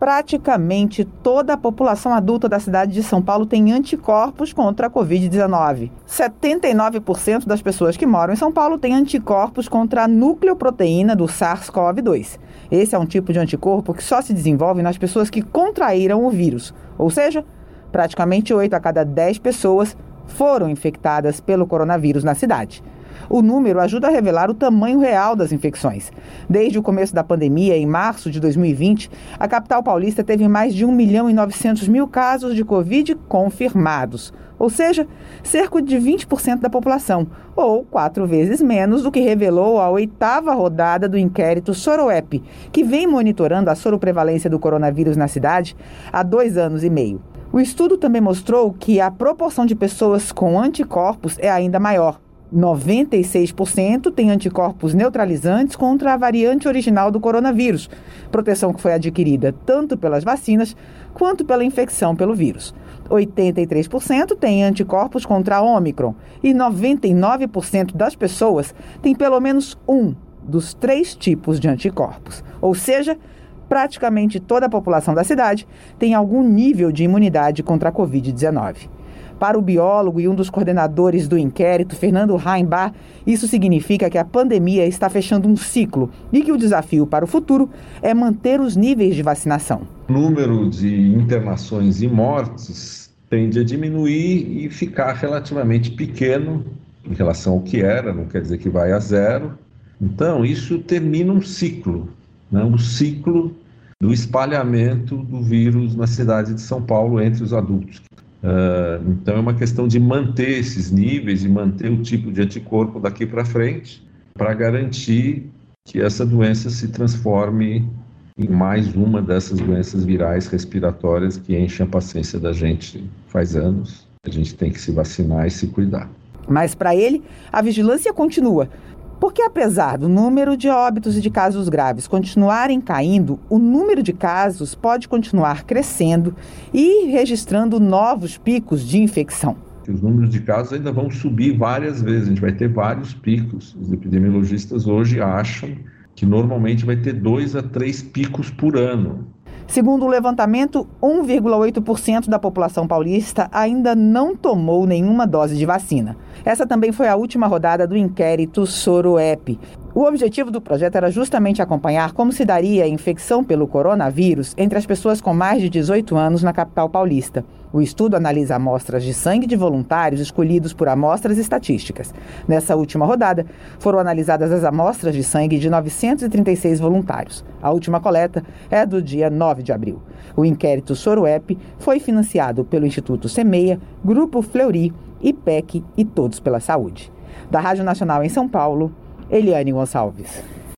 praticamente toda a população adulta da cidade de São Paulo tem anticorpos contra a Covid-19. 79% das pessoas que moram em São Paulo têm anticorpos contra a nucleoproteína do SARS-CoV-2. Esse é um tipo de anticorpo que só se desenvolve nas pessoas que contraíram o vírus, ou seja, praticamente 8 a cada 10 pessoas foram infectadas pelo coronavírus na cidade. O número ajuda a revelar o tamanho real das infecções. Desde o começo da pandemia, em março de 2020, a capital paulista teve mais de 1.900.000 casos de Covid confirmados, ou seja, cerca de 20% da população, ou 4 vezes menos do que revelou a 8ª rodada do inquérito Soroep, que vem monitorando a soroprevalência do coronavírus na cidade há 2 anos e meio. O estudo também mostrou que a proporção de pessoas com anticorpos é ainda maior. 96% têm anticorpos neutralizantes contra a variante original do coronavírus, proteção que foi adquirida tanto pelas vacinas quanto pela infecção pelo vírus. 83% têm anticorpos contra a Ômicron e 99% das pessoas têm pelo menos um dos 3 tipos de anticorpos. Ou seja, praticamente toda a população da cidade tem algum nível de imunidade contra a Covid-19. Para o biólogo e um dos coordenadores do inquérito, Fernando Reinbach, isso significa que a pandemia está fechando um ciclo e que o desafio para o futuro é manter os níveis de vacinação. O número de internações e mortes tende a diminuir e ficar relativamente pequeno em relação ao que era, não quer dizer que vai a zero. Então, isso termina um ciclo, né? Um ciclo do espalhamento do vírus na cidade de São Paulo entre os adultos. Então é uma questão de manter esses níveis e manter o tipo de anticorpo daqui para frente para garantir que essa doença se transforme em mais uma dessas doenças virais respiratórias que enchem a paciência da gente faz anos. A gente tem que se vacinar e se cuidar. Mas para ele, a vigilância continua. Porque apesar do número de óbitos e de casos graves continuarem caindo, o número de casos pode continuar crescendo e registrando novos picos de infecção. Os números de casos ainda vão subir várias vezes, a gente vai ter vários picos. Os epidemiologistas hoje acham que normalmente vai ter 2 a 3 picos por ano. Segundo o levantamento, 1,8% da população paulista ainda não tomou nenhuma dose de vacina. Essa também foi a última rodada do inquérito Soroep. O objetivo do projeto era justamente acompanhar como se daria a infecção pelo coronavírus entre as pessoas com mais de 18 anos na capital paulista. O estudo analisa amostras de sangue de voluntários escolhidos por amostras estatísticas. Nessa última rodada, foram analisadas as amostras de sangue de 936 voluntários. A última coleta é do dia 9 de abril. O inquérito Soroep foi financiado pelo Instituto Semeia, Grupo Fleury, IPEC e Todos pela Saúde. Da Rádio Nacional em São Paulo, Eliane Gonçalves.